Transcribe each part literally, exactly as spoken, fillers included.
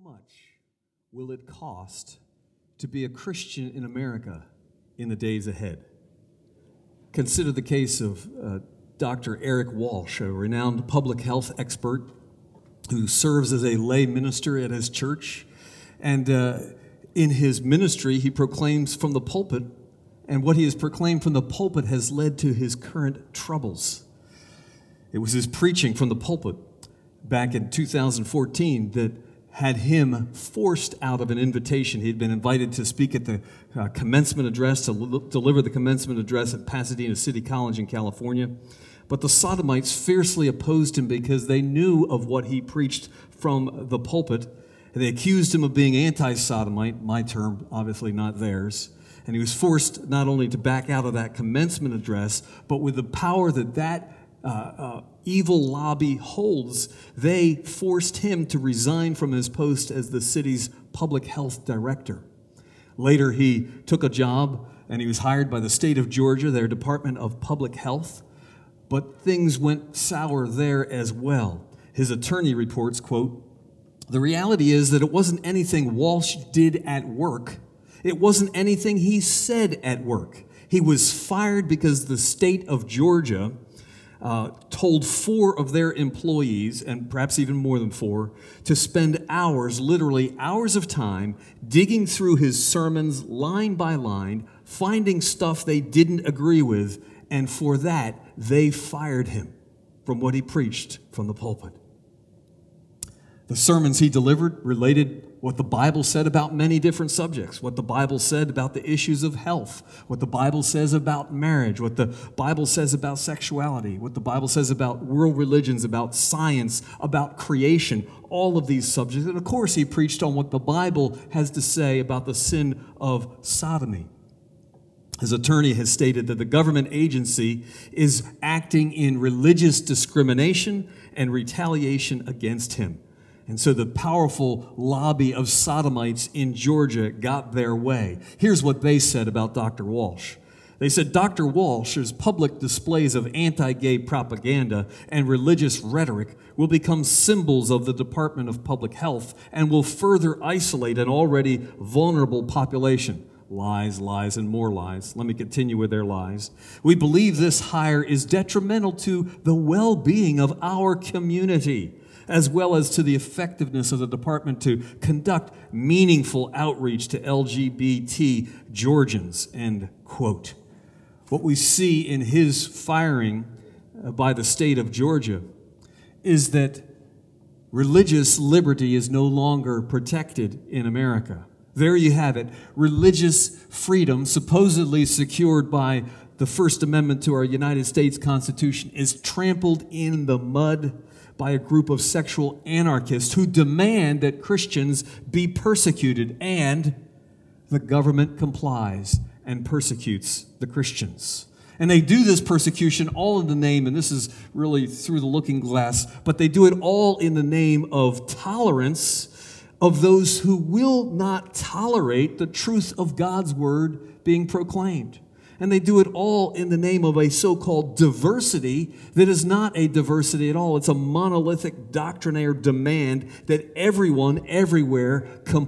much will it cost to be a Christian in America in the days ahead? Consider the case of uh, Doctor Eric Walsh, a renowned public health expert who serves as a lay minister at his church. And uh, in his ministry, he proclaims from the pulpit, and what he has proclaimed from the pulpit has led to his current troubles. It was his preaching from the pulpit back in two thousand fourteen that had him forced out of an invitation. He'd been invited to speak at the uh, commencement address, to l- deliver the commencement address at Pasadena City College in California. But the Sodomites fiercely opposed him because they knew of what he preached from the pulpit. And they accused him of being anti-Sodomite, my term, obviously not theirs. And he was forced not only to back out of that commencement address, but with the power that that uh, uh, evil lobby holds, they forced him to resign from his post as the city's public health director. Later, he took a job, and he was hired by the state of Georgia, their Department of Public Health. But things went sour there as well. His attorney reports, quote, "The reality is that it wasn't anything Walsh did at work. It wasn't anything he said at work. He was fired because the state of Georgia uh, told four of their employees, and perhaps even more than four, to spend hours, literally hours of time, digging through his sermons line by line, finding stuff they didn't agree with, and for that, they fired him from what he preached from the pulpit." The sermons he delivered related what the Bible said about many different subjects, what the Bible said about the issues of health, what the Bible says about marriage, what the Bible says about sexuality, what the Bible says about world religions, about science, about creation, all of these subjects. And of course, he preached on what the Bible has to say about the sin of sodomy. His attorney has stated that the government agency is acting in religious discrimination and retaliation against him. And so the powerful lobby of sodomites in Georgia got their way. Here's what they said about Doctor Walsh. They said, "Doctor Walsh's public displays of anti-gay propaganda and religious rhetoric will become symbols of the Department of Public Health and will further isolate an already vulnerable population." Lies, lies, and more lies. Let me continue with their lies. "We believe this hire is detrimental to the well-being of our community, as well as to the effectiveness of the department to conduct meaningful outreach to L G B T Georgians," end quote. What we see in his firing by the state of Georgia is that religious liberty is no longer protected in America. There you have it. Religious freedom, supposedly secured by the First Amendment to our United States Constitution, is trampled in the mud by a group of sexual anarchists who demand that Christians be persecuted, and the government complies and persecutes the Christians. And they do this persecution all in the name, and this is really through the looking glass, but they do it all in the name of tolerance of those who will not tolerate the truth of God's word being proclaimed. And they do it all in the name of a so-called diversity that is not a diversity at all. It's a monolithic doctrinaire demand that everyone, everywhere,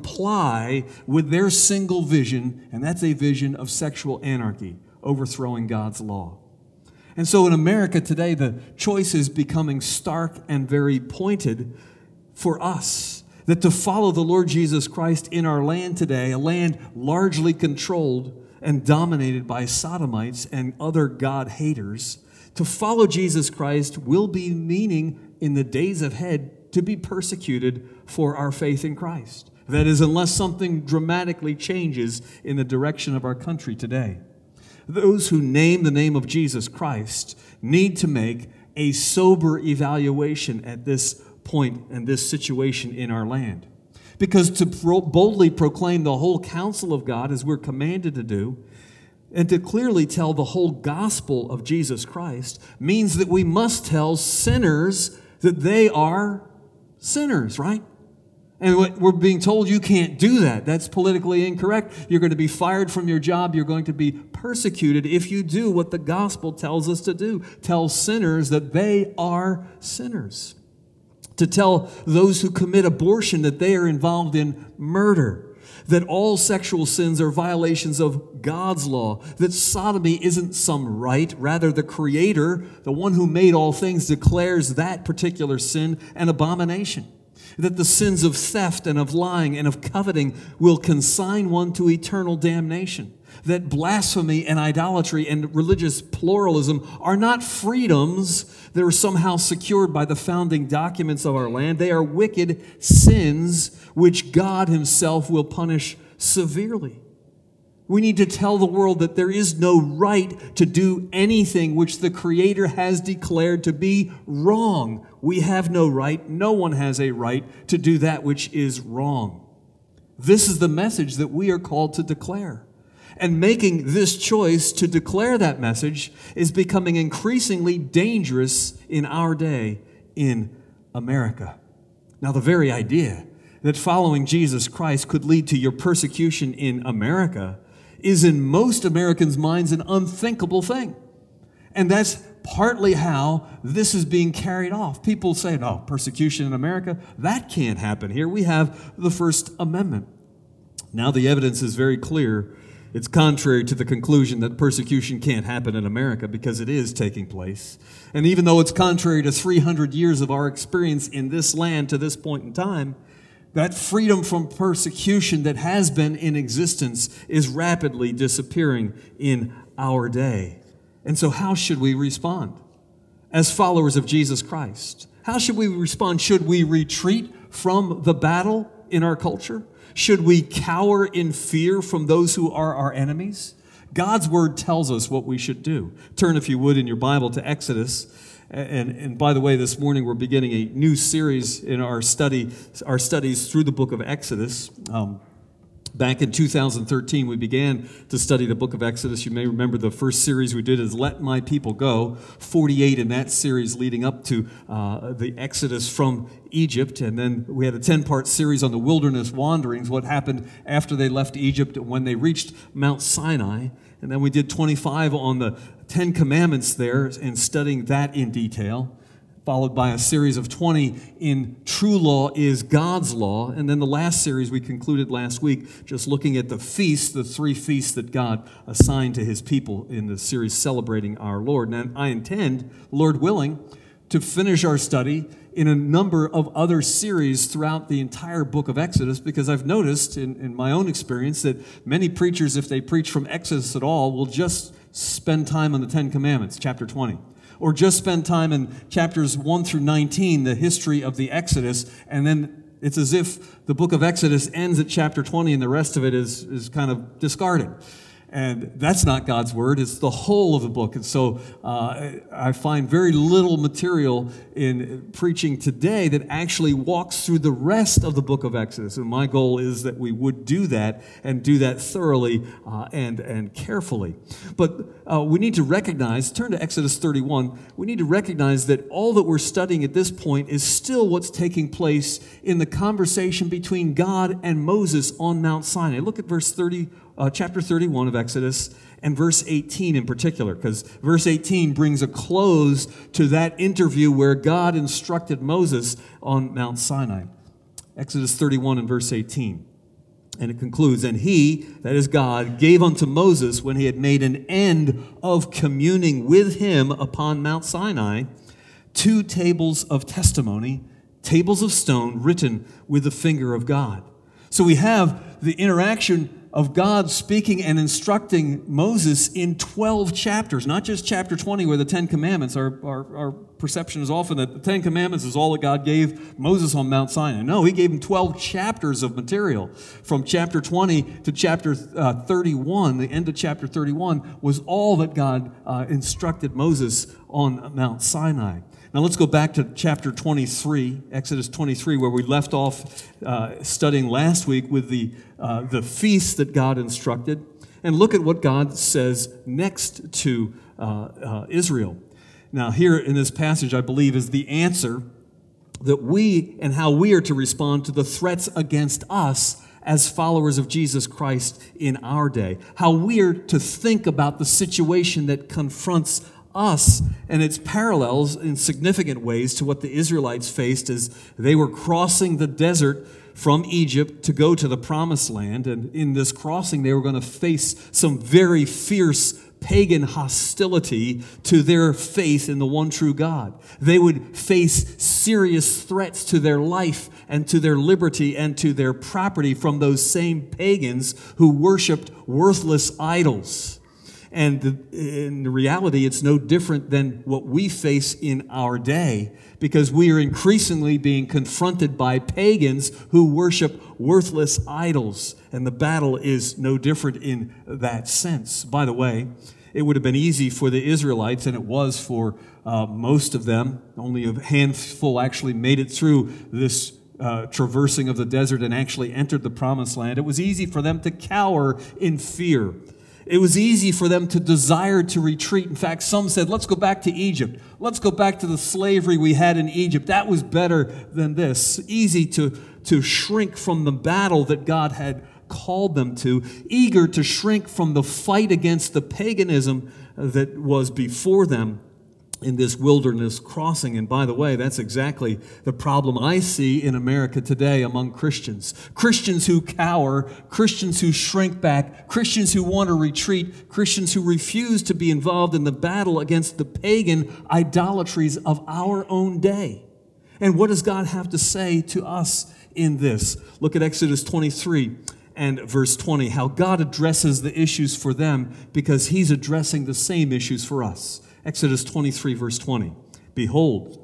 comply with their single vision, and that's a vision of sexual anarchy, overthrowing God's law. And so in America today, the choice is becoming stark and very pointed for us, that to follow the Lord Jesus Christ in our land today, a land largely controlled and dominated by sodomites and other God haters, to follow Jesus Christ will be meaning in the days ahead to be persecuted for our faith in Christ. That is, unless something dramatically changes in the direction of our country today. Those who name the name of Jesus Christ need to make a sober evaluation at this point and this situation in our land. Because to pro- boldly proclaim the whole counsel of God, as we're commanded to do, and to clearly tell the whole gospel of Jesus Christ, means that we must tell sinners that they are sinners, right? And we're being told you can't do that. That's politically incorrect. You're going to be fired from your job. You're going to be persecuted if you do what the gospel tells us to do. Tell sinners that they are sinners. to tell those who commit abortion that they are involved in murder, that all sexual sins are violations of God's law, that sodomy isn't some right, rather the Creator, the one who made all things, declares that particular sin an abomination, that the sins of theft and of lying and of coveting will consign one to eternal damnation, that blasphemy and idolatry and religious pluralism are not freedoms that are somehow secured by the founding documents of our land. They are wicked sins which God himself will punish severely. We need to tell the world that there is no right to do anything which the Creator has declared to be wrong. We have no right, no one has a right to do that which is wrong. This is the message that we are called to declare. And making this choice to declare that message is becoming increasingly dangerous in our day in America. Now, the very idea that following Jesus Christ could lead to your persecution in America is in most Americans' minds an unthinkable thing. And that's partly how this is being carried off. People say, no, persecution in America, that can't happen here. We have the First Amendment. Now the evidence is very clear. It's contrary to the conclusion that persecution can't happen in America, because it is taking place. And even though it's contrary to three hundred years of our experience in this land to this point in time, that freedom from persecution that has been in existence is rapidly disappearing in our day. And so how should we respond as followers of Jesus Christ? How should we respond? Should we retreat from the battle in our culture? Should we cower in fear from those who are our enemies? God's word tells us what we should do. Turn, if you would, in your Bible to Exodus. And, and by the way, this morning we're beginning a new series in our study, our studies through the book of Exodus. Um, back in two thousand thirteen, we began to study the book of Exodus. You may remember the first series we did is Let My People Go, forty-eight in that series leading up to uh, the Exodus from Egypt. And then we had a ten-part series on the wilderness wanderings, what happened after they left Egypt when they reached Mount Sinai. And then we did twenty-five on the Ten Commandments there and studying that in detail, followed by a series of twenty in True Law is God's Law. And then the last series we concluded last week, just looking at the feasts, the three feasts that God assigned to his people in the series celebrating our Lord. And I intend, Lord willing, to finish our study in a number of other series throughout the entire book of Exodus, because I've noticed in, in my own experience that many preachers, if they preach from Exodus at all, will just spend time on the Ten Commandments, chapter twenty. Or just spend time in chapters one through nineteen, the history of the Exodus, and then it's as if the book of Exodus ends at chapter twenty and the rest of it is, is kind of discarded. And that's not God's word. It's the whole of the book. And so uh, I find very little material in preaching today that actually walks through the rest of the book of Exodus. And my goal is that we would do that and do that thoroughly uh, and, and carefully. But uh, we need to recognize, turn to Exodus thirty-one, we need to recognize that all that we're studying at this point is still what's taking place in the conversation between God and Moses on Mount Sinai. Look at verse thirty. Uh, chapter thirty-one of Exodus, and verse eighteen in particular, because verse eighteen brings a close to that interview where God instructed Moses on Mount Sinai. Exodus thirty-one and verse eighteen. And it concludes, and he, that is God, gave unto Moses, when he had made an end of communing with him upon Mount Sinai, two tables of testimony, tables of stone written with the finger of God. So we have the interaction of God speaking and instructing Moses in twelve chapters, not just chapter twenty where the Ten Commandments, our, our, our perception is often that the Ten Commandments is all that God gave Moses on Mount Sinai. No, he gave him twelve chapters of material. From chapter twenty to chapter uh, thirty-one, the end of chapter thirty-one, was all that God uh, instructed Moses on Mount Sinai. Now let's go back to chapter twenty-three, Exodus twenty-three, where we left off uh, studying last week with the uh, the feast that God instructed, and look at what God says next to uh, uh, Israel. Now here in this passage, I believe, is the answer that we and how we are to respond to the threats against us as followers of Jesus Christ in our day. How we are to think about the situation that confronts us, and its parallels in significant ways to what the Israelites faced as they were crossing the desert from Egypt to go to the Promised Land. And in this crossing, they were going to face some very fierce pagan hostility to their faith in the one true God. They would face serious threats to their life and to their liberty and to their property from those same pagans who worshiped worthless idols. And the, in reality, it's no different than what we face in our day, because we are increasingly being confronted by pagans who worship worthless idols. And the battle is no different in that sense. By the way, it would have been easy for the Israelites, and it was for uh, most of them. Only a handful actually made it through this uh, traversing of the desert and actually entered the Promised Land. It was easy for them to cower in fear. It was easy for them to desire to retreat. In fact, some said, let's go back to Egypt. Let's go back to the slavery we had in Egypt. That was better than this. Easy to, to shrink from the battle that God had called them to, eager to shrink from the fight against the paganism that was before them in this wilderness crossing. And by the way, that's exactly the problem I see in America today among Christians. Christians who cower, Christians who shrink back, Christians who want to retreat, Christians who refuse to be involved in the battle against the pagan idolatries of our own day. And what does God have to say to us in this? Look at Exodus twenty-three and verse twenty, how God addresses the issues for them because He's addressing the same issues for us. Exodus twenty-three, verse twenty. Behold,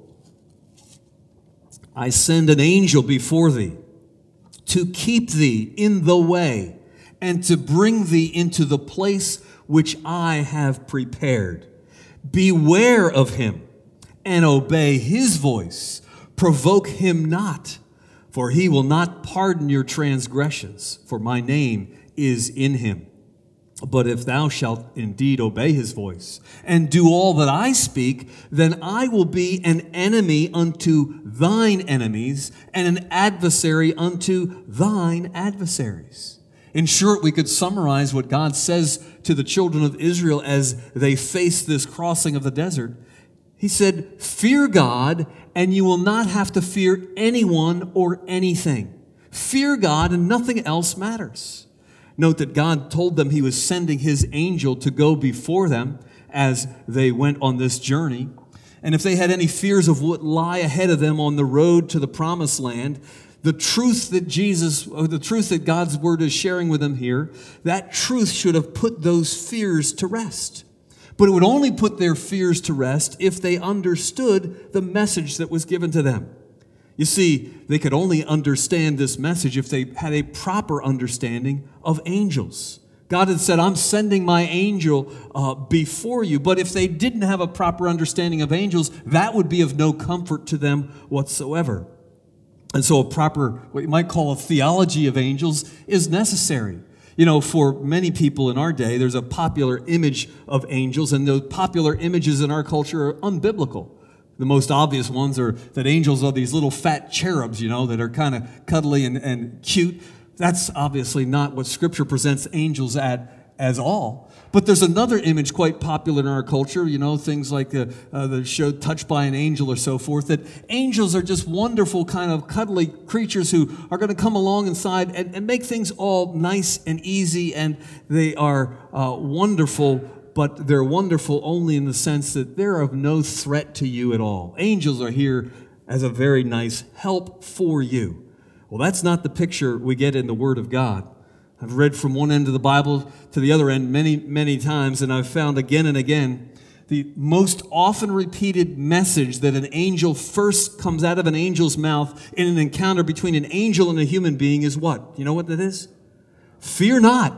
I send an angel before thee to keep thee in the way and to bring thee into the place which I have prepared. Beware of him and obey his voice. Provoke him not, for he will not pardon your transgressions, for my name is in him. But if thou shalt indeed obey his voice and do all that I speak, then I will be an enemy unto thine enemies and an adversary unto thine adversaries. In short, we could summarize what God says to the children of Israel as they face this crossing of the desert. He said, fear God, and you will not have to fear anyone or anything. Fear God, and nothing else matters. Note that God told them He was sending His angel to go before them as they went on this journey. And if they had any fears of what lie ahead of them on the road to the Promised Land, the truth that Jesus, or the truth that God's Word is sharing with them here, that truth should have put those fears to rest. But it would only put their fears to rest if they understood the message that was given to them. You see, they could only understand this message if they had a proper understanding of angels. God had said, I'm sending my angel uh, before you. But if they didn't have a proper understanding of angels, that would be of no comfort to them whatsoever. And so a proper, what you might call a theology of angels, is necessary. You know, for many people in our day, there's a popular image of angels, and those popular images in our culture are unbiblical. The most obvious ones are that angels are these little fat cherubs, you know, that are kind of cuddly and, and cute. That's obviously not what Scripture presents angels at as all. But there's another image quite popular in our culture, you know, things like the, uh, the show Touched by an Angel or so forth, that angels are just wonderful kind of cuddly creatures who are going to come along inside and, and make things all nice and easy, and they are uh, wonderful. But they're wonderful only in the sense that they're of no threat to you at all. Angels are here as a very nice help for you. Well, that's not the picture we get in the Word of God. I've read from one end of the Bible to the other end many, many times, and I've found again and again the most often repeated message that an angel first comes out of an angel's mouth in an encounter between an angel and a human being is what? You know what that is? Fear not.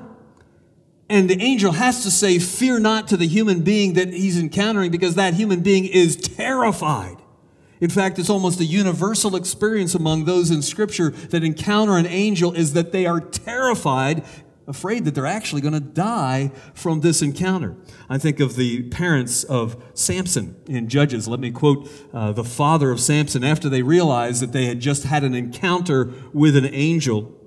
And the angel has to say, fear not to the human being that he's encountering, because that human being is terrified. In fact, it's almost a universal experience among those in Scripture that encounter an angel is that they are terrified, afraid that they're actually going to die from this encounter. I think of the parents of Samson in Judges. Let me quote uh, the father of Samson after they realized that they had just had an encounter with an angel.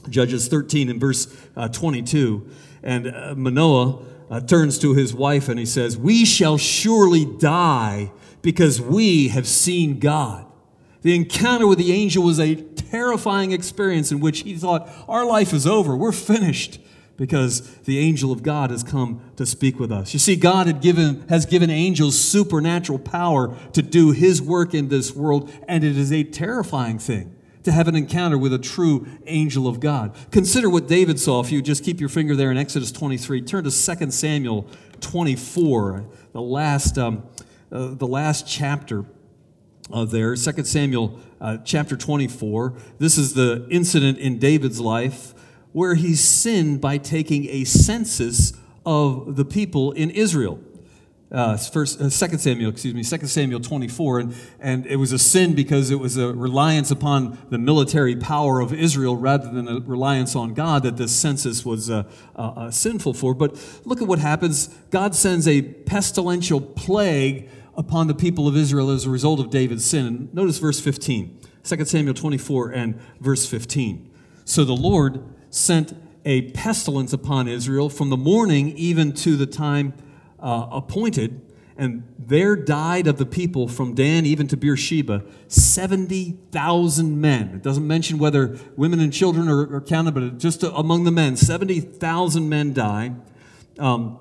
Judges thirteen and verse uh, twenty-two. And uh, Manoah uh, turns to his wife and he says, "We shall surely die because we have seen God." The encounter with the angel was a terrifying experience in which he thought, our life is over, we're finished, because the angel of God has come to speak with us. You see, God had given, has given angels supernatural power to do his work in this world, and it is a terrifying thing to have an encounter with a true angel of God. Consider what David saw. If you just keep your finger there in Exodus twenty-three, turn to Second Samuel twenty-four, the last, um, uh, the last chapter. Uh, there, Second Samuel uh, chapter twenty-four. This is the incident in David's life where he sinned by taking a census of the people in Israel. Uh, first, uh, Second Samuel, excuse me, Second Samuel twenty-four, and, and it was a sin because it was a reliance upon the military power of Israel rather than a reliance on God that this census was uh, uh, uh, sinful for. But look at what happens. God sends a pestilential plague upon the people of Israel as a result of David's sin. And notice verse fifteen, Second Samuel twenty-four and verse fifteen. So the Lord sent a pestilence upon Israel from the morning even to the time uh, appointed, and there died of the people from Dan even to Beersheba seventy thousand men. It doesn't mention whether women and children are, are counted, but just among the men, seventy thousand men died. Um,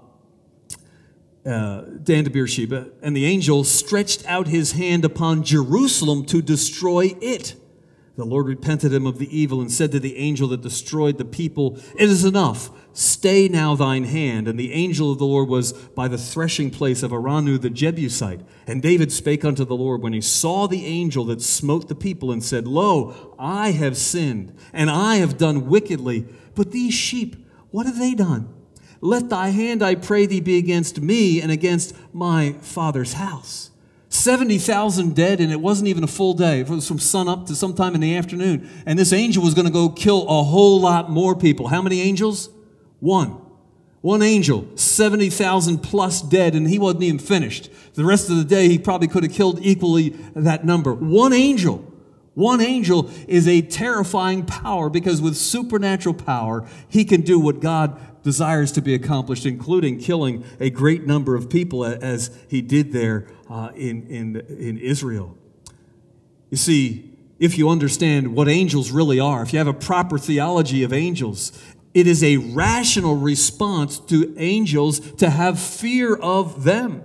Uh, Dan to Beersheba, and the angel stretched out his hand upon Jerusalem to destroy it. The Lord repented him of the evil and said to the angel that destroyed the people, "It is enough. Stay now thine hand." And the angel of the Lord was by the threshing place of Araunah the Jebusite. And David spake unto the Lord when he saw the angel that smote the people, and said, "Lo, I have sinned, and I have done wickedly. But these sheep, what have they done? Let thy hand, I pray thee, be against me and against my father's house." seventy thousand dead, and it wasn't even a full day. It was from sun up to sometime in the afternoon. And this angel was going to go kill a whole lot more people. How many angels? One. One angel, seventy thousand plus dead, and he wasn't even finished. The rest of the day, he probably could have killed equally that number. One angel. One angel is a terrifying power because with supernatural power, he can do what God desires to be accomplished, including killing a great number of people as he did there uh, in, in, in Israel. You see, if you understand what angels really are, if you have a proper theology of angels, it is a rational response to angels to have fear of them.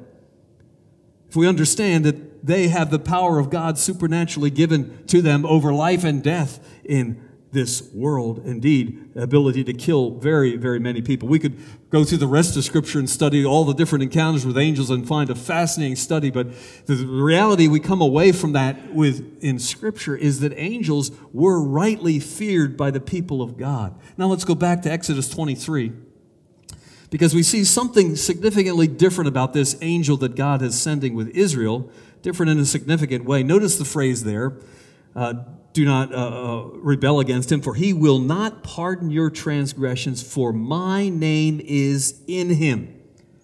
If we understand that they have the power of God supernaturally given to them over life and death in this world, indeed, ability to kill very, very many people. We could go through the rest of Scripture and study all the different encounters with angels and find a fascinating study, but the reality we come away from that with in Scripture is that angels were rightly feared by the people of God. Now let's go back to Exodus twenty-three, because we see something significantly different about this angel that God is sending with Israel, different in a significant way. Notice the phrase there, uh, do not uh, uh, rebel against him, for he will not pardon your transgressions, for my name is in him.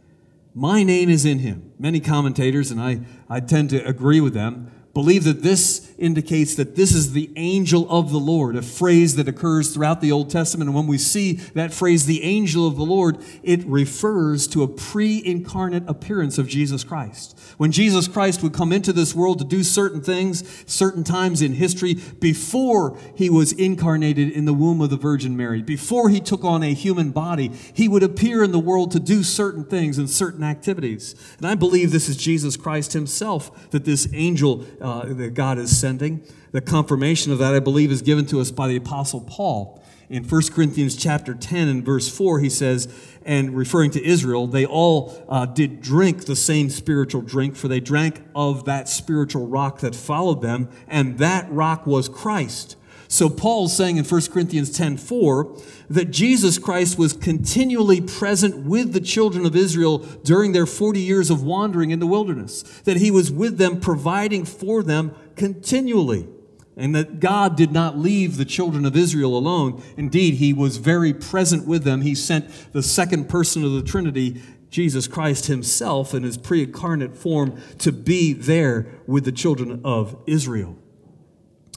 My name is in him. Many commentators, and I, I tend to agree with them, believe that this indicates that this is the angel of the Lord, a phrase that occurs throughout the Old Testament. And when we see that phrase, the angel of the Lord, it refers to a pre-incarnate appearance of Jesus Christ. When Jesus Christ would come into this world to do certain things, certain times in history, before he was incarnated in the womb of the Virgin Mary, before he took on a human body, he would appear in the world to do certain things and certain activities. And I believe this is Jesus Christ himself, that this angel Uh, that God is sending. The confirmation of that, I believe, is given to us by the Apostle Paul. In First Corinthians chapter ten and verse four, he says, and referring to Israel, they all uh, did drink the same spiritual drink, for they drank of that spiritual rock that followed them, and that rock was Christ. So Paul's saying in First Corinthians ten four that Jesus Christ was continually present with the children of Israel during their forty years of wandering in the wilderness, that he was with them providing for them continually, and that God did not leave the children of Israel alone. Indeed, he was very present with them. He sent the second person of the Trinity, Jesus Christ himself, in his pre-incarnate form to be there with the children of Israel.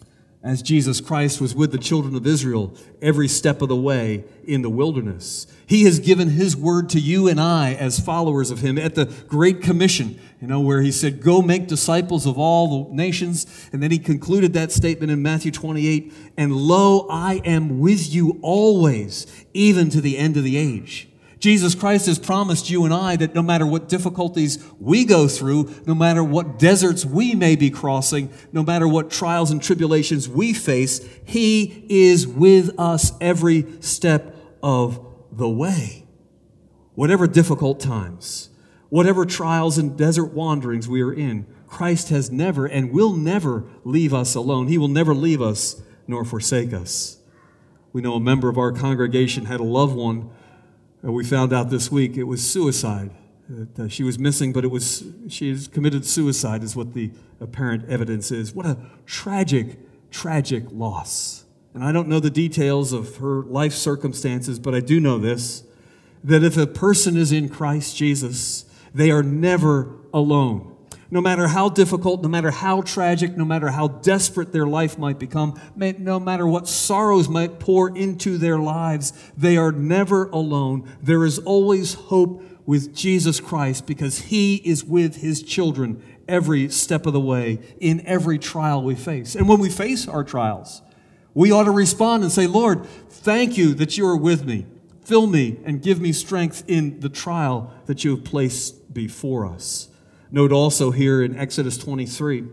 as Jesus Christ was with the children of Israel every step of the way in the wilderness. He has given His word to you and I as followers of Him at the Great Commission, you know, where He said, go make disciples of all the nations. And then He concluded that statement in Matthew twenty-eight, and lo, I am with you always, even to the end of the age. Jesus Christ has promised you and I that no matter what difficulties we go through, no matter what deserts we may be crossing, no matter what trials and tribulations we face, He is with us every step of the way. Whatever difficult times, whatever trials and desert wanderings we are in, Christ has never and will never leave us alone. He will never leave us nor forsake us. We know a member of our congregation had a loved one. We found out this week it was suicide. Uh, she was missing, but it was she has committed suicide is what the apparent evidence is. What a tragic, tragic loss. And I don't know the details of her life circumstances, but I do know this, that if a person is in Christ Jesus, they are never alone. No matter how difficult, no matter how tragic, no matter how desperate their life might become, no matter what sorrows might pour into their lives, they are never alone. There is always hope with Jesus Christ because He is with His children every step of the way in every trial we face. And when we face our trials, we ought to respond and say, Lord, thank you that you are with me. Fill me and give me strength in the trial that you have placed before us. Note also here in Exodus twenty-three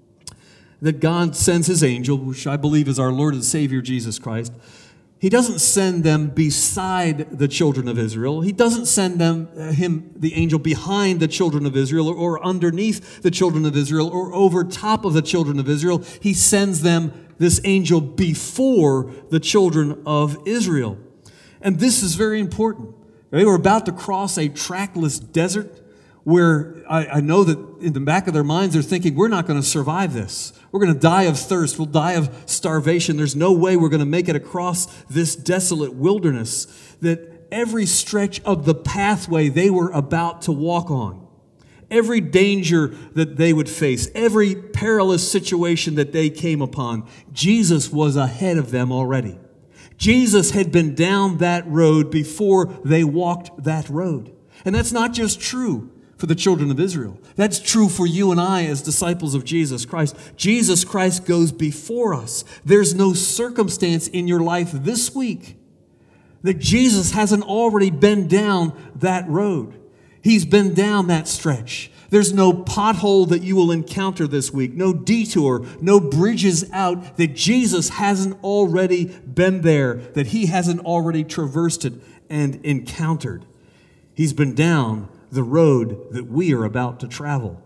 that God sends His angel, which I believe is our Lord and Savior Jesus Christ. He doesn't send them beside the children of Israel. He doesn't send them, uh, him, the angel, behind the children of Israel or, or underneath the children of Israel or over top of the children of Israel. He sends them, this angel, before the children of Israel. And this is very important. They were about to cross a trackless desert where I, I know that in the back of their minds they're thinking, we're not going to survive this. We're going to die of thirst. We'll die of starvation. There's no way we're going to make it across this desolate wilderness. That every stretch of the pathway they were about to walk on, every danger that they would face, every perilous situation that they came upon, Jesus was ahead of them already. Jesus had been down that road before they walked that road. And that's not just true for the children of Israel. That's true for you and I as disciples of Jesus Christ. Jesus Christ goes before us. There's no circumstance in your life this week that Jesus hasn't already been down that road. He's been down that stretch. There's no pothole that you will encounter this week, no detour, no bridges out that Jesus hasn't already been there, that He hasn't already traversed it and encountered. He's been down the road that we are about to travel.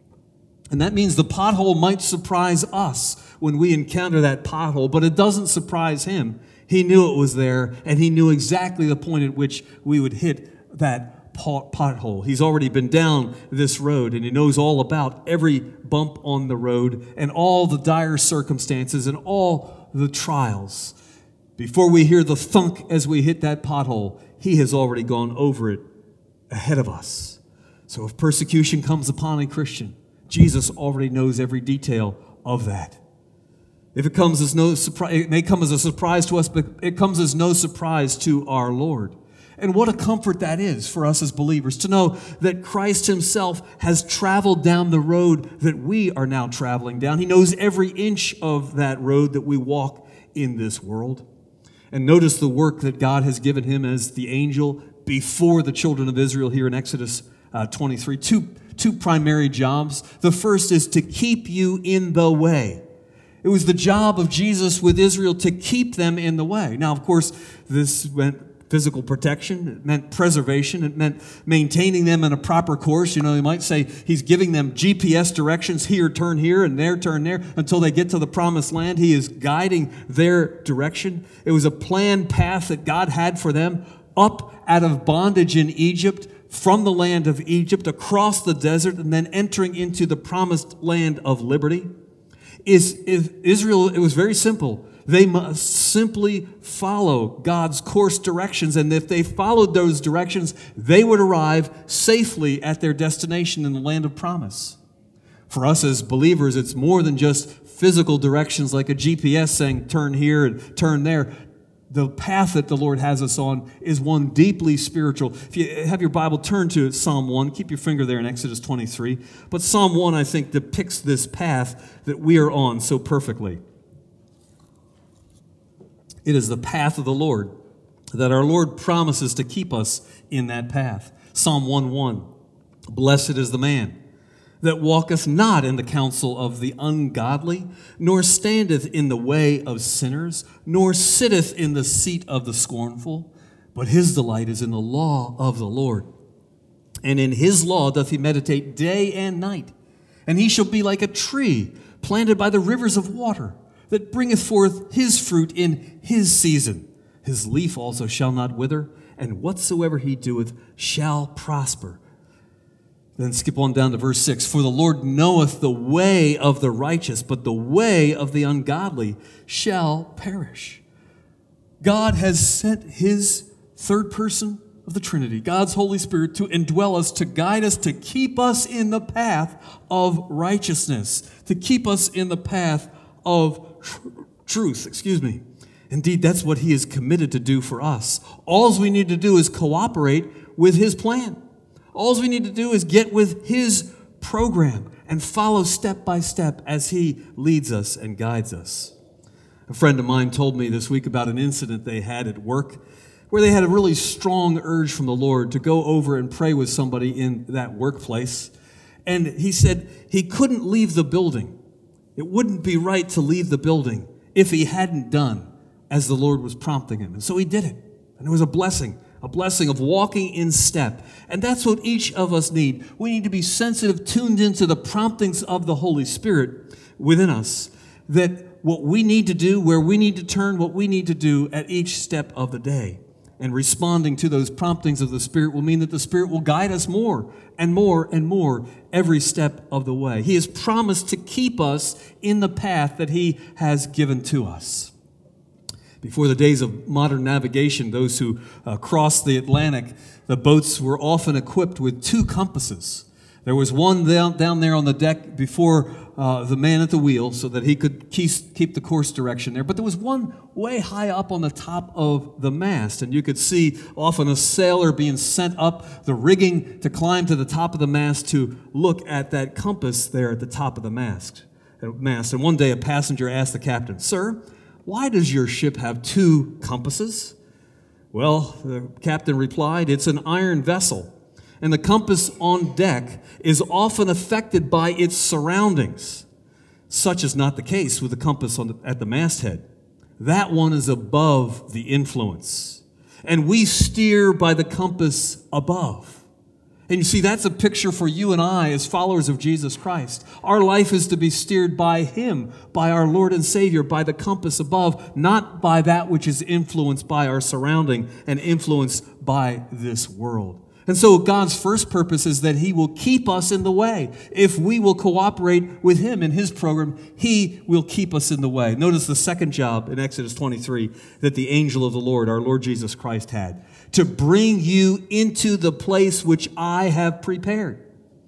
And that means the pothole might surprise us when we encounter that pothole, but it doesn't surprise Him. He knew it was there, and He knew exactly the point at which we would hit that pothole. He's already been down this road, and He knows all about every bump on the road and all the dire circumstances and all the trials. Before we hear the thunk as we hit that pothole, He has already gone over it ahead of us. So if persecution comes upon a Christian, Jesus already knows every detail of that. If it comes as no surprise, it may come as a surprise to us, but it comes as no surprise to our Lord. And what a comfort that is for us as believers to know that Christ Himself has traveled down the road that we are now traveling down. He knows every inch of that road that we walk in this world. And notice the work that God has given Him as the angel before the children of Israel here in Exodus uh, twenty-three. Two, two primary jobs. The first is to keep you in the way. It was the job of Jesus with Israel to keep them in the way. Now, of course, this meant physical protection. It meant preservation. It meant maintaining them in a proper course. You know, you might say He's giving them G P S directions, here, turn here, and there, turn there, until they get to the promised land. He is guiding their direction. It was a planned path that God had for them up out of bondage in Egypt, from the land of Egypt, across the desert, and then entering into the promised land of liberty. Is, is Israel, it was very simple. They must simply follow God's course directions, and if they followed those directions, they would arrive safely at their destination in the land of promise. For us as believers, it's more than just physical directions like a G P S saying turn here and turn there. The path that the Lord has us on is one deeply spiritual. If you have your Bible, turn to Psalm one. Keep your finger there in Exodus twenty-three. But Psalm one, I think, depicts this path that we are on so perfectly. It is the path of the Lord, that our Lord promises to keep us in that path. Psalm one one, blessed is the man that walketh not in the counsel of the ungodly, nor standeth in the way of sinners, nor sitteth in the seat of the scornful, but his delight is in the law of the Lord. And in his law doth he meditate day and night. And he shall be like a tree planted by the rivers of water, that bringeth forth his fruit in his season. His leaf also shall not wither, and whatsoever he doeth shall prosper. Then skip on down to verse six. For the Lord knoweth the way of the righteous, but the way of the ungodly shall perish. God has sent his third person of the Trinity, God's Holy Spirit, to indwell us, to guide us, to keep us in the path of righteousness, to keep us in the path of tr- truth. Excuse me. Indeed, that's what he is committed to do for us. All we need to do is cooperate with his plan. All we need to do is get with his program and follow step by step as he leads us and guides us. A friend of mine told me this week about an incident they had at work where they had a really strong urge from the Lord to go over and pray with somebody in that workplace. And he said he couldn't leave the building. It wouldn't be right to leave the building if he hadn't done as the Lord was prompting him. And so he did it. And it was a blessing. A blessing of walking in step. And that's what each of us need. We need to be sensitive, tuned into the promptings of the Holy Spirit within us. That what we need to do, where we need to turn, what we need to do at each step of the day. And responding to those promptings of the Spirit will mean that the Spirit will guide us more and more and more every step of the way. He has promised to keep us in the path that he has given to us. Before the days of modern navigation, those who uh, crossed the Atlantic, the boats were often equipped with two compasses. There was one down, down there on the deck before uh, the man at the wheel so that he could keep, keep the course direction there. But there was one way high up on the top of the mast, and you could see often a sailor being sent up the rigging to climb to the top of the mast to look at that compass there at the top of the mast. mast. And one day a passenger asked the captain, "Sir, why does your ship have two compasses?" Well, the captain replied, "It's an iron vessel, and the compass on deck is often affected by its surroundings. Such is not the case with the compass on the, at the masthead. That one is above the influence, and we steer by the compass above." And you see, that's a picture for you and I as followers of Jesus Christ. Our life is to be steered by him, by our Lord and Savior, by the compass above, not by that which is influenced by our surrounding and influenced by this world. And so God's first purpose is that he will keep us in the way. If we will cooperate with him in his program, he will keep us in the way. Notice the second job in Exodus twenty-three that the angel of the Lord, our Lord Jesus Christ, had: to bring you into the place which I have prepared.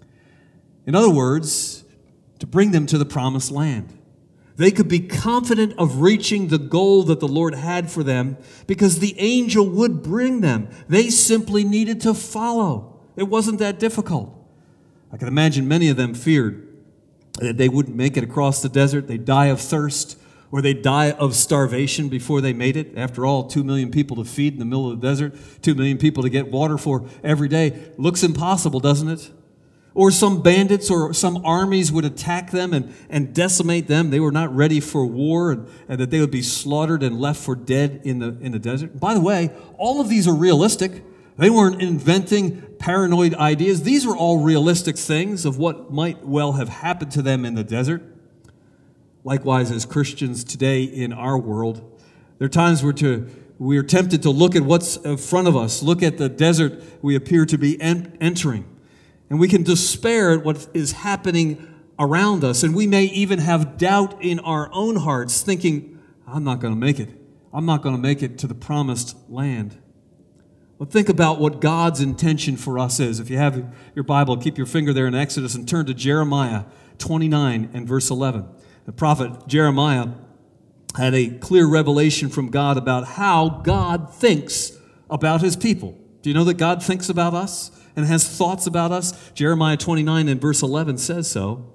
In other words, to bring them to the promised land. They could be confident of reaching the goal that the Lord had for them because the angel would bring them. They simply needed to follow. It wasn't that difficult. I can imagine many of them feared that they wouldn't make it across the desert. They'd die of thirst, or they'd die of starvation before they made it. After all, two million people to feed in the middle of the desert, two million people to get water for every day. Looks impossible, doesn't it? Or some bandits or some armies would attack them and, and decimate them. They were not ready for war, and, and that they would be slaughtered and left for dead in the, in the desert. By the way, all of these are realistic. They weren't inventing paranoid ideas. These are all realistic things of what might well have happened to them in the desert. Likewise, as Christians today in our world, there are times where to, we are tempted to look at what's in front of us, look at the desert we appear to be en- entering. And we can despair at what is happening around us. And we may even have doubt in our own hearts, thinking, I'm not going to make it. I'm not going to make it to the promised land. But think about what God's intention for us is. If you have your Bible, keep your finger there in Exodus and turn to Jeremiah twenty-nine and verse eleven. The prophet Jeremiah had a clear revelation from God about how God thinks about his people. Do you know that God thinks about us and has thoughts about us? Jeremiah twenty-nine and verse eleven says so.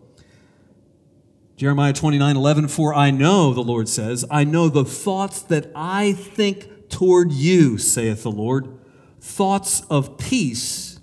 Jeremiah twenty-nine eleven, for I know, the Lord says, I know the thoughts that I think toward you, saith the Lord, thoughts of peace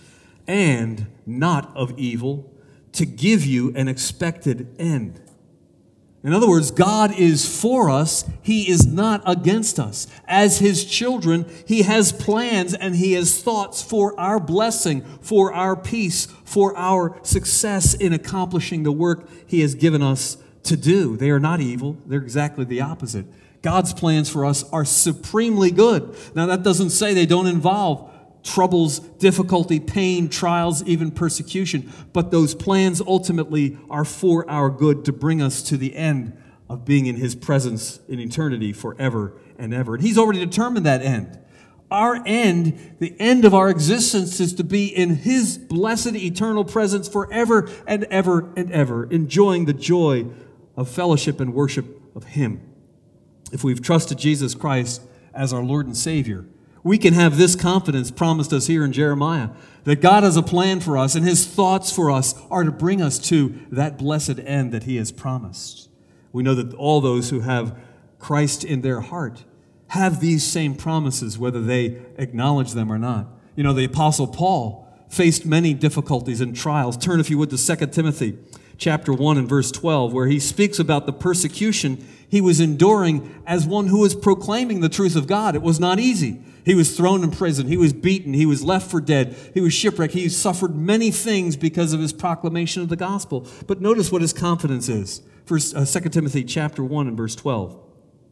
and not of evil, to give you an expected end. In other words, God is for us. He is not against us. As his children, he has plans and he has thoughts for our blessing, for our peace, for our success in accomplishing the work he has given us to do. They are not evil. They're exactly the opposite. God's plans for us are supremely good. Now, that doesn't say they don't involve troubles, difficulty, pain, trials, even persecution. But those plans ultimately are for our good to bring us to the end of being in his presence in eternity forever and ever. And he's already determined that end. Our end, the end of our existence, is to be in his blessed eternal presence forever and ever and ever, enjoying the joy of fellowship and worship of him. If we've trusted Jesus Christ as our Lord and Savior, we can have this confidence promised us here in Jeremiah, that God has a plan for us and his thoughts for us are to bring us to that blessed end that he has promised. We know that all those who have Christ in their heart have these same promises, whether they acknowledge them or not. You know, the Apostle Paul faced many difficulties and trials. Turn, if you would, to Second Timothy chapter one and verse twelve, where he speaks about the persecution he was enduring as one who was proclaiming the truth of God. It was not easy. He was thrown in prison. He was beaten. He was left for dead. He was shipwrecked. He suffered many things because of his proclamation of the gospel. But notice what his confidence is. First, uh, Second Timothy chapter one and verse twelve.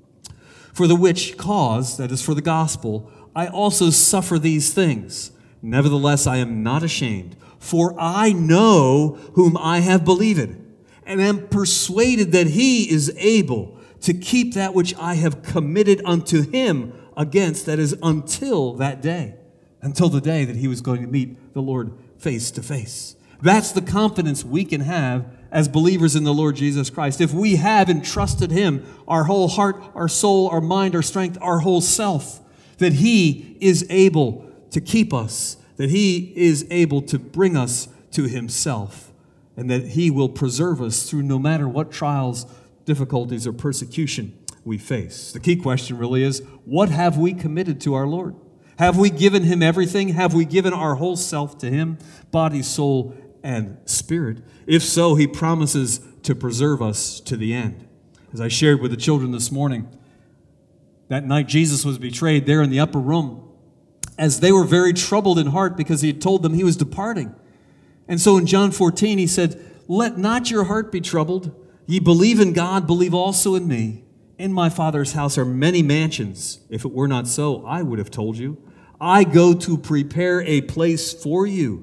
For the which cause, that is for the gospel, I also suffer these things. Nevertheless, I am not ashamed, for I know whom I have believed, and am persuaded that he is able to keep that which I have committed unto him against, that is, until that day, until the day that he was going to meet the Lord face to face. That's the confidence we can have as believers in the Lord Jesus Christ. If we have entrusted him, our whole heart, our soul, our mind, our strength, our whole self, that he is able to keep us, that he is able to bring us to himself, and that he will preserve us through no matter what trials, difficulties, or persecution we face. The key question really is, what have we committed to our Lord? Have we given him everything? Have we given our whole self to him, body, soul, and spirit? If so, he promises to preserve us to the end. As I shared with the children this morning, that night Jesus was betrayed there in the upper room, as they were very troubled in heart because he had told them he was departing. And so in John fourteen, he said, let not your heart be troubled. Ye believe in God, believe also in me. In my Father's house are many mansions. If it were not so, I would have told you. I go to prepare a place for you.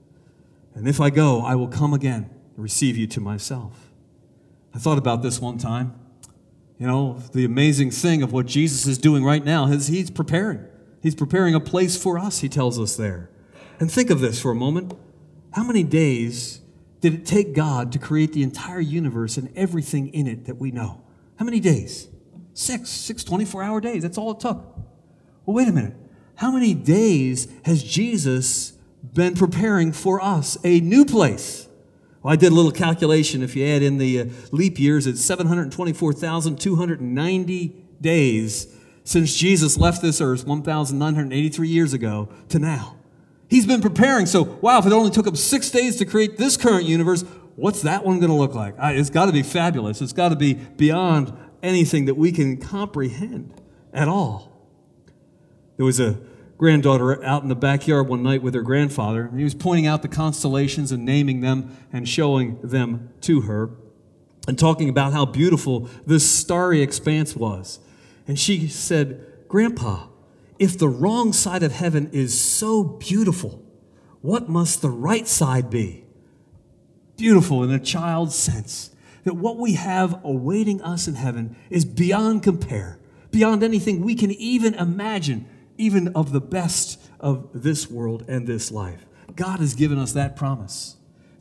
And if I go, I will come again and receive you to myself. I thought about this one time. You know, the amazing thing of what Jesus is doing right now is he's preparing. He's preparing a place for us, he tells us there. And think of this for a moment. How many days did it take God to create the entire universe and everything in it that we know? How many days? Six, six twenty-four hour days. That's all it took. Well, wait a minute. How many days has Jesus been preparing for us a new place? Well, I did a little calculation. If you add in the uh, leap years, it's seven hundred twenty-four thousand two hundred ninety days since Jesus left this earth one thousand nine hundred eighty-three years ago to now. He's been preparing. So, wow, if it only took him six days to create this current universe, what's that one going to look like? It's got to be fabulous. It's got to be beyond anything that we can comprehend at all. There was a granddaughter out in the backyard one night with her grandfather. He was pointing out the constellations and naming them and showing them to her and talking about how beautiful this starry expanse was. And she said, Grandpa, if the wrong side of heaven is so beautiful, what must the right side be? Beautiful in a child's sense, that what we have awaiting us in heaven is beyond compare, beyond anything we can even imagine, even of the best of this world and this life. God has given us that promise,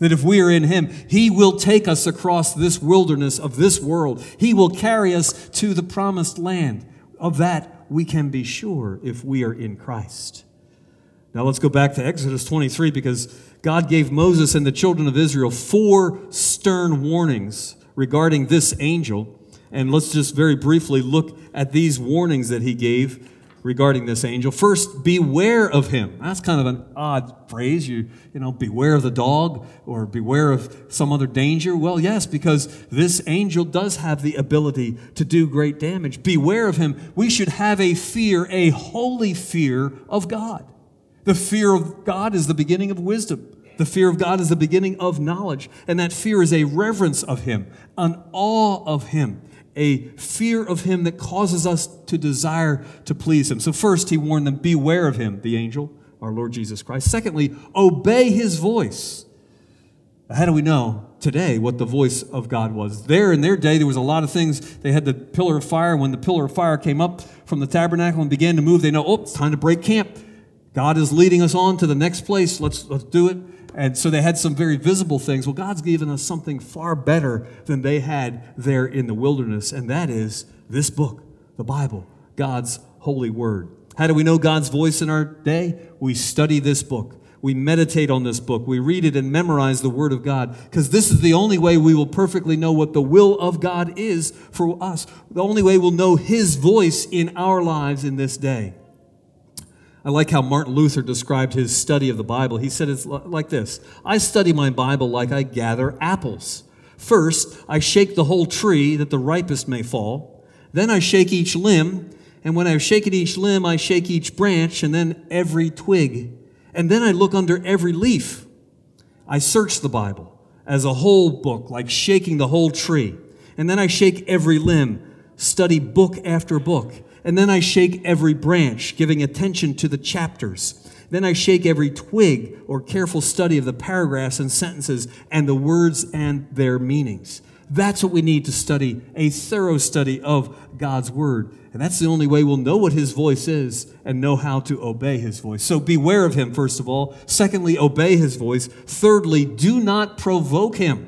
That if we are in him, he will take us across this wilderness of this world. He will carry us to the promised land. Of that, we can be sure if we are in Christ. Now let's go back to Exodus twenty-three, because God gave Moses and the children of Israel four stern warnings regarding this angel. And let's just very briefly look at these warnings that he gave regarding this angel. First, beware of him. That's kind of an odd phrase. You, you know, beware of the dog or beware of some other danger. Well, yes, because this angel does have the ability to do great damage. Beware of him. We should have a fear, a holy fear of God. The fear of God is the beginning of wisdom. The fear of God is the beginning of knowledge. And that fear is a reverence of him, an awe of him, a fear of him that causes us to desire to please him. So first, he warned them, beware of him, the angel, our Lord Jesus Christ. Secondly, obey his voice. How do we know today what the voice of God was? There in their day, there was a lot of things. They had the pillar of fire. When the pillar of fire came up from the tabernacle and began to move, they know, oh, it's time to break camp. God is leading us on to the next place. Let's, let's do it. And so they had some very visible things. Well, God's given us something far better than they had there in the wilderness, and that is this book, the Bible, God's holy word. How do we know God's voice in our day? We study this book. We meditate on this book. We read it and memorize the word of God, because this is the only way we will perfectly know what the will of God is for us. The only way we'll know his voice in our lives in this day. I like how Martin Luther described his study of the Bible. He said it's like this: I study my Bible like I gather apples. First, I shake the whole tree that the ripest may fall. Then I shake each limb, and when I've shaken each limb, I shake each branch, and then every twig. And then I look under every leaf. I search the Bible as a whole book, like shaking the whole tree. And then I shake every limb, study book after book. And then I shake every branch, giving attention to the chapters. Then I shake every twig, or careful study of the paragraphs and sentences and the words and their meanings. That's what we need to study, a thorough study of God's word. And that's the only way we'll know what his voice is and know how to obey his voice. So beware of him, first of all. Secondly, obey his voice. Thirdly, do not provoke him.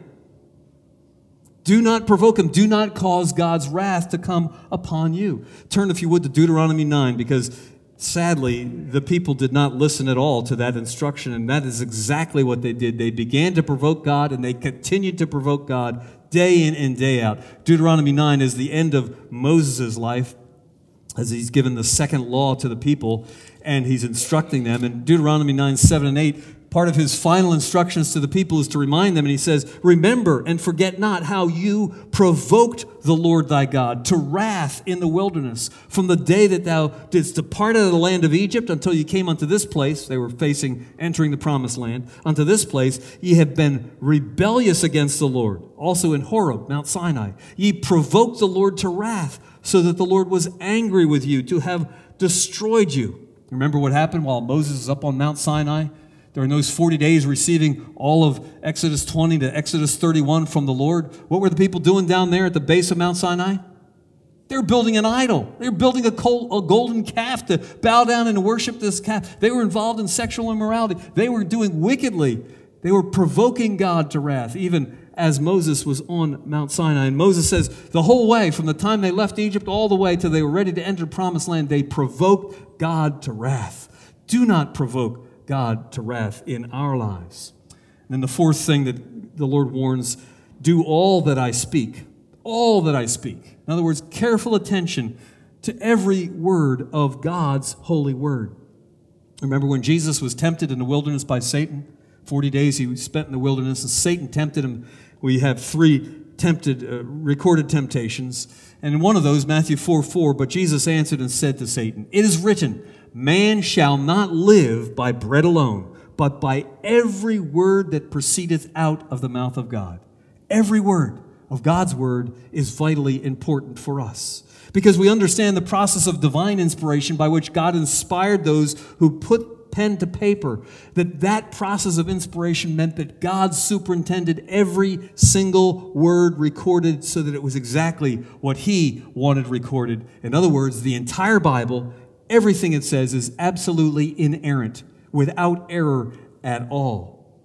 Do not provoke him. Do not cause God's wrath to come upon you. Turn, if you would, to Deuteronomy nine, because sadly, the people did not listen at all to that instruction, and that is exactly what they did. They began to provoke God, and they continued to provoke God day in and day out. Deuteronomy nine is the end of Moses' life, as he's given the second law to the people, and he's instructing them. In Deuteronomy nine, seven, and eight, part of his final instructions to the people is to remind them, and he says, remember and forget not how you provoked the Lord thy God to wrath in the wilderness from the day that thou didst depart out of the land of Egypt until you came unto this place. They were facing, entering the promised land. Unto this place, ye have been rebellious against the Lord. Also in Horeb, Mount Sinai, ye provoked the Lord to wrath, so that the Lord was angry with you to have destroyed you. Remember what happened while Moses is up on Mount Sinai? During those forty days receiving all of Exodus twenty to Exodus thirty-one from the Lord, what were the people doing down there at the base of Mount Sinai? They were building an idol. They were building a, cold, a golden calf to bow down and worship this calf. They were involved in sexual immorality. They were doing wickedly. They were provoking God to wrath, even as Moses was on Mount Sinai. And Moses says the whole way, from the time they left Egypt all the way till they were ready to enter the promised land, they provoked God to wrath. Do not provoke God to wrath in our lives. And then the fourth thing that the Lord warns, do all that I speak, all that I speak. In other words, careful attention to every word of God's holy word. Remember when Jesus was tempted in the wilderness by Satan? forty days he spent in the wilderness, and Satan tempted him. We have three tempted, uh, recorded temptations. And in one of those, Matthew four four, but Jesus answered and said to Satan, it is written, man shall not live by bread alone, but by every word that proceedeth out of the mouth of God. Every word of God's word is vitally important for us, because we understand the process of divine inspiration by which God inspired those who put pen to paper, that that process of inspiration meant that God superintended every single word recorded so that it was exactly what he wanted recorded. In other words, the entire Bible, everything it says is absolutely inerrant, without error at all.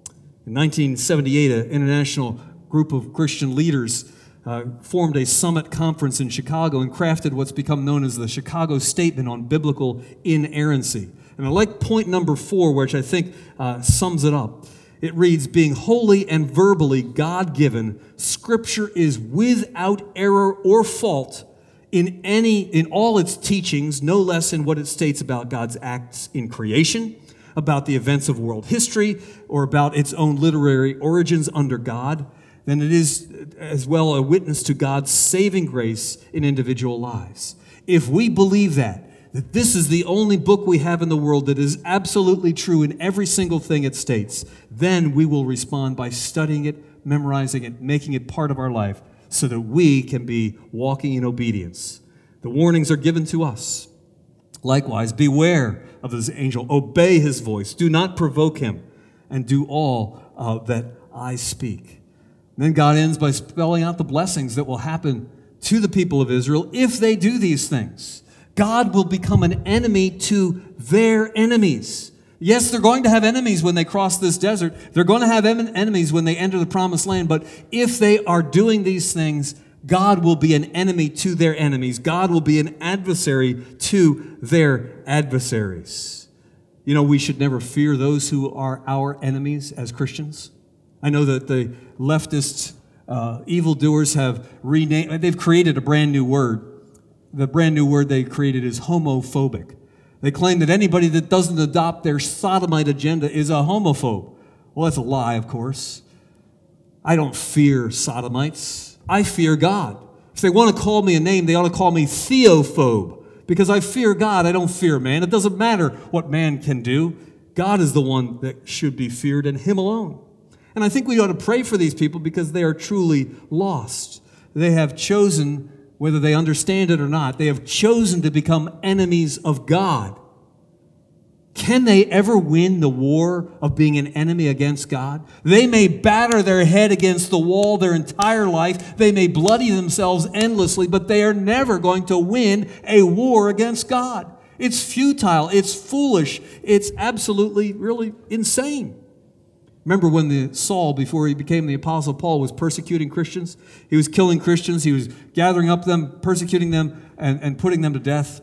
In nineteen seventy-eight, an international group of Christian leaders uh, formed a summit conference in Chicago and crafted what's become known as the Chicago Statement on Biblical Inerrancy. And I like point number four, which I think uh, sums it up. It reads, being wholly and verbally God-given, Scripture is without error or fault in any, in all its teachings, no less in what it states about God's acts in creation, about the events of world history, or about its own literary origins under God, than it is as well a witness to God's saving grace in individual lives. If we believe that, that this is the only book we have in the world that is absolutely true in every single thing it states, then we will respond by studying it, memorizing it, making it part of our life so that we can be walking in obedience. The warnings are given to us. Likewise, beware of this angel. Obey his voice. Do not provoke him, and do all uh, that I speak. And then God ends by spelling out the blessings that will happen to the people of Israel if they do these things. God will become an enemy to their enemies. Yes, they're going to have enemies when they cross this desert. They're going to have en- enemies when they enter the promised land. But if they are doing these things, God will be an enemy to their enemies. God will be an adversary to their adversaries. You know, we should never fear those who are our enemies as Christians. I know that the leftist uh, evildoers have renamed, they've created a brand new word. The brand new word they created is homophobic. They claim that anybody that doesn't adopt their sodomite agenda is a homophobe. Well, that's a lie, of course. I don't fear sodomites. I fear God. If they want to call me a name, they ought to call me theophobe, because I fear God. I don't fear man. It doesn't matter what man can do. God is the one that should be feared, and him alone. And I think we ought to pray for these people because they are truly lost. They have chosen, whether they understand it or not, they have chosen to become enemies of God. Can they ever win the war of being an enemy against God? They may batter their head against the wall their entire life. They may bloody themselves endlessly, but they are never going to win a war against God. It's futile. It's foolish. It's absolutely, really insane. Remember when the Saul, before he became the Apostle Paul, was persecuting Christians? He was killing Christians. He was gathering up them, persecuting them, and, and putting them to death.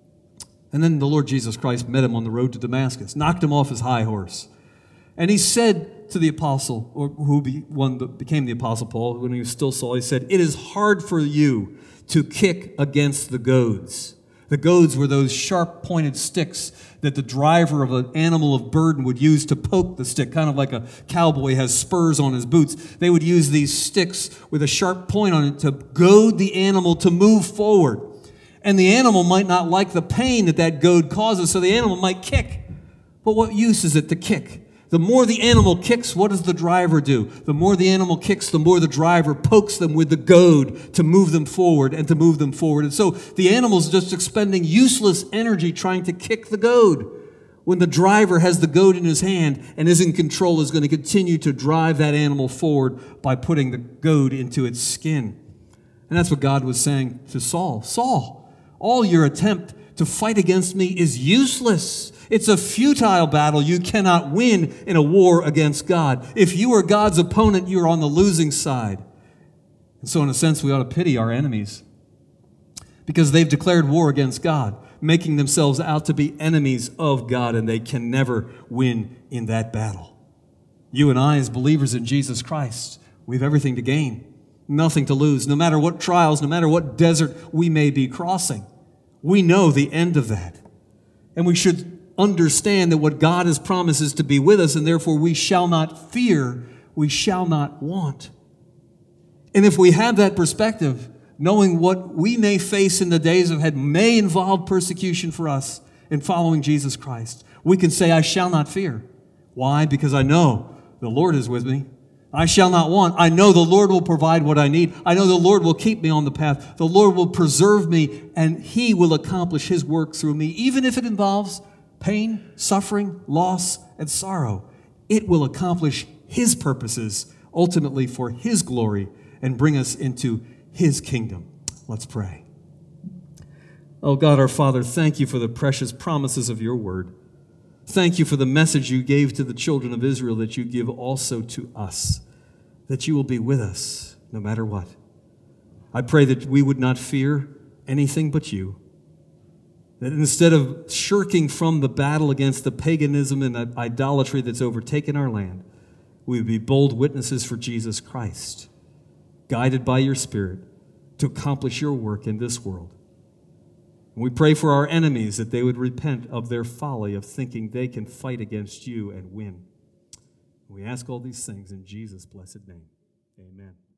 And then the Lord Jesus Christ met him on the road to Damascus, knocked him off his high horse. And he said to the apostle, or who be, one that became the Apostle Paul, when he was still Saul, he said, "It is hard for you to kick against the goads." The goads were those sharp-pointed sticks that the driver of an animal of burden would use to poke the stick, kind of like a cowboy has spurs on his boots. They would use these sticks with a sharp point on it to goad the animal to move forward. And the animal might not like the pain that that goad causes, so the animal might kick. But what use is it to kick? The more the animal kicks, what does the driver do? The more the animal kicks, the more the driver pokes them with the goad to move them forward and to move them forward. And so the animal's just expending useless energy trying to kick the goad, when the driver has the goad in his hand and is in control, is going to continue to drive that animal forward by putting the goad into its skin. And that's what God was saying to Saul. Saul, all your attempt to fight against me is useless. It's a futile battle. You cannot win in a war against God. If you are God's opponent, you are on the losing side. And so in a sense, we ought to pity our enemies, because they've declared war against God, making themselves out to be enemies of God, and they can never win in that battle. You and I, as believers in Jesus Christ, we have everything to gain, nothing to lose, no matter what trials, no matter what desert we may be crossing. We know the end of that. And we should understand that what God has promised is to be with us, and therefore we shall not fear, we shall not want. And if we have that perspective, knowing what we may face in the days ahead may involve persecution for us in following Jesus Christ, we can say, I shall not fear. Why? Because I know the Lord is with me. I shall not want. I know the Lord will provide what I need. I know the Lord will keep me on the path. The Lord will preserve me, and He will accomplish His work through me, even if it involves pain, suffering, loss, and sorrow. It will accomplish His purposes, ultimately for His glory, and bring us into His kingdom. Let's pray. Oh God, our Father, thank You for the precious promises of Your word. Thank you for the message you gave to the children of Israel that you give also to us, that you will be with us no matter what. I pray that we would not fear anything but you, that instead of shirking from the battle against the paganism and idolatry that's overtaken our land, we would be bold witnesses for Jesus Christ, guided by your Spirit to accomplish your work in this world. And we pray for our enemies that they would repent of their folly of thinking they can fight against you and win. We ask all these things in Jesus' blessed name. Amen.